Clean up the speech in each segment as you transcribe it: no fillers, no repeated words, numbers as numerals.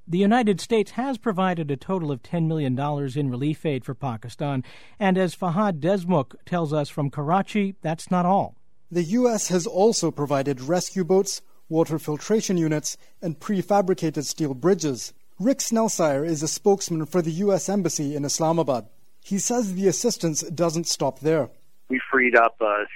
The United States has provided a total of $10 million in relief aid for Pakistan, and as Fahad Desmukh tells us from Karachi, that's not all. The U.S. has also provided rescue boats, water filtration units, and prefabricated steel bridges. Rick Snellsire is a spokesman for the U.S. Embassy in Islamabad. He says the assistance doesn't stop there. We freed up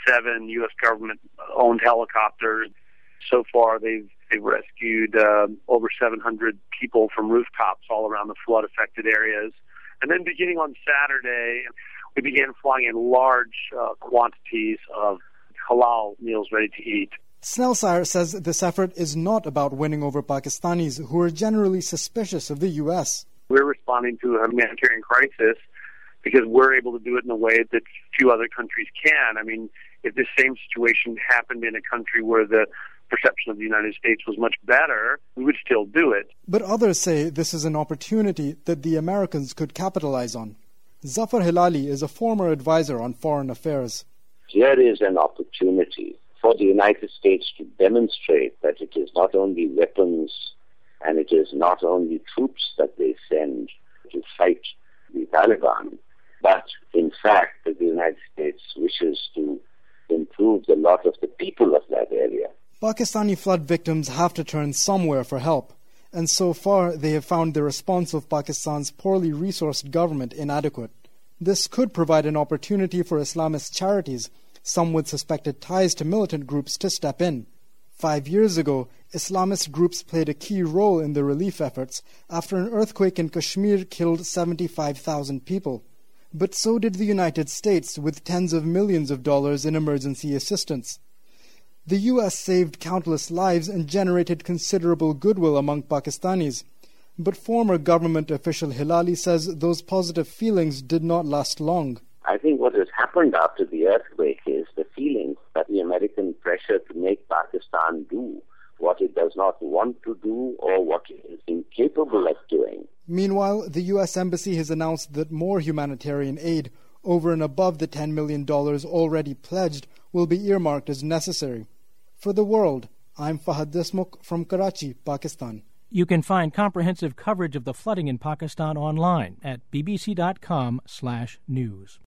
7 U.S. government-owned helicopters. So far, they've rescued over 700 people from rooftops all around the flood-affected areas. And then beginning on Saturday, we began flying in large quantities of halal meals ready to eat. Snellsire says this effort is not about winning over Pakistanis who are generally suspicious of the U.S. We're responding to a humanitarian crisis because we're able to do it in a way that few other countries can. I mean, if this same situation happened in a country where the perception of the United States was much better, we would still do it. But others say this is an opportunity that the Americans could capitalize on. Zafar Hilali is a former advisor on foreign affairs. Here is an opportunity for the United States to demonstrate that it is not only weapons and it is not only troops that they send to fight the Taliban, but in fact that the United States wishes to improve the lot of the people of that area. Pakistani flood victims have to turn somewhere for help, and so far they have found the response of Pakistan's poorly resourced government inadequate. This could provide an opportunity for Islamist charities, some with suspected ties to militant groups, to step in. 5 years ago, Islamist groups played a key role in the relief efforts after an earthquake in Kashmir killed 75,000 people. But so did the United States, with tens of millions of dollars in emergency assistance. The U.S. saved countless lives and generated considerable goodwill among Pakistanis. But former government official Hilali says those positive feelings did not last long. I think what has happened after the earthquake is the feeling that the American pressure to make Pakistan do what it does not want to do or what it is incapable of doing. Meanwhile, the U.S. Embassy has announced that more humanitarian aid, over and above the $10 million already pledged, will be earmarked as necessary. For The World, I'm Fahad Desmukh from Karachi, Pakistan. You can find comprehensive coverage of the flooding in Pakistan online at bbc.com/news.